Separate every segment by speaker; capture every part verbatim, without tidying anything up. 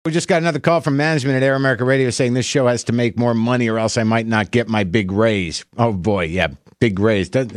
Speaker 1: We just got another call from management at Air America Radio saying this show has to make more money or else I might not get my big raise. Oh, boy, yeah, big raise. All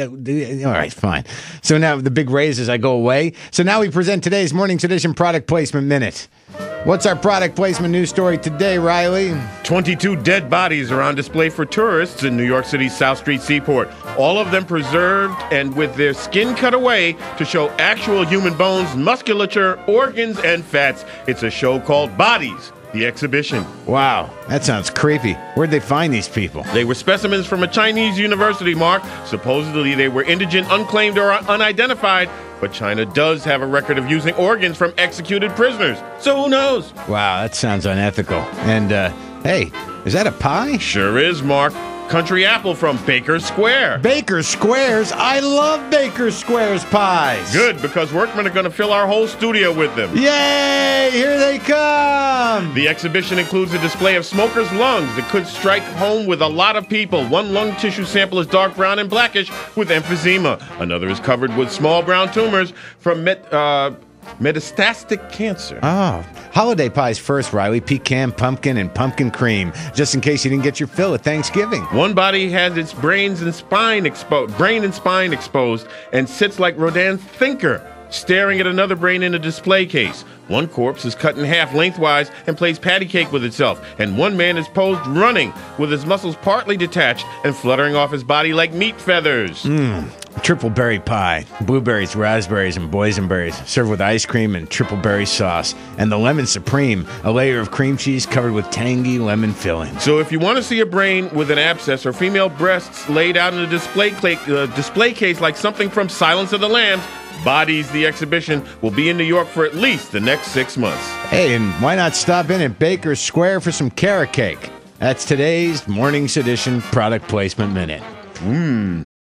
Speaker 1: right, fine. So now the big raise as I go away. So now we present today's Morning's Edition Product Placement Minute. What's our product placement news story today, Riley?
Speaker 2: twenty-two dead bodies are on display for tourists in New York City's South Street Seaport. All of them preserved and with their skin cut away to show actual human bones, musculature, organs, and fats. It's a show called Bodies, the exhibition.
Speaker 1: Wow, that sounds creepy. Where'd they find these people?
Speaker 2: They were specimens from a Chinese university, Mark. Supposedly they were indigent, unclaimed, or unidentified. But China does have a record of using organs from executed prisoners. So who knows?
Speaker 1: Wow, that sounds unethical. And, uh, hey, is that a pie?
Speaker 2: Sure is, Mark. Country apple from Baker Square.
Speaker 1: Baker Squares? I love Baker Squares pies.
Speaker 2: Good, because workmen are going to fill our whole studio with them.
Speaker 1: Yay! Here they come!
Speaker 2: The exhibition includes a display of smokers' lungs that could strike home with a lot of people. One lung tissue sample is dark brown and blackish with emphysema. Another is covered with small brown tumors from met, uh, metastatic cancer.
Speaker 1: Oh, holiday pies first, Riley. Pecan, pumpkin, and pumpkin cream. Just in case you didn't get your fill at Thanksgiving.
Speaker 2: One body has its brains and spine exposed, brain and spine exposed, and sits like Rodin's thinker, staring at another brain in a display case. One corpse is cut in half lengthwise and plays patty cake with itself, and one man is posed running with his muscles partly detached and fluttering off his body like meat feathers.
Speaker 1: Mmm. Triple berry pie. Blueberries, raspberries, and boysenberries. Served with ice cream and triple berry sauce. And the lemon supreme, a layer of cream cheese covered with tangy lemon filling.
Speaker 2: So if you want to see a brain with an abscess or female breasts laid out in a display, cla- uh, display case like something from Silence of the Lambs, Bodies, the exhibition, will be in New York for at least the next six months.
Speaker 1: Hey, and why not stop in at Baker Square for some carrot cake? That's today's Morning's Edition Product Placement Minute.
Speaker 2: Mmm.